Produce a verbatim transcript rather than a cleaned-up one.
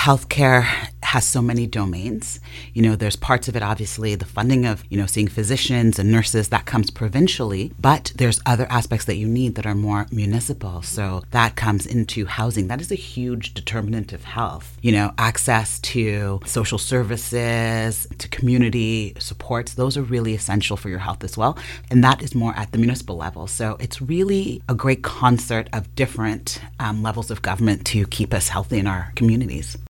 healthcare has so many domains. You know, there's parts of it, obviously, the funding of, you know, seeing physicians and nurses, that comes provincially, but there's other aspects that you need that are more municipal. So that comes into housing. That is a huge determinant of health. You know, access to social services, to community supports, those are really essential for your health as well. And that is more at the municipal level. So it's really a great concert of different um, levels of government to keep us healthy in our communities.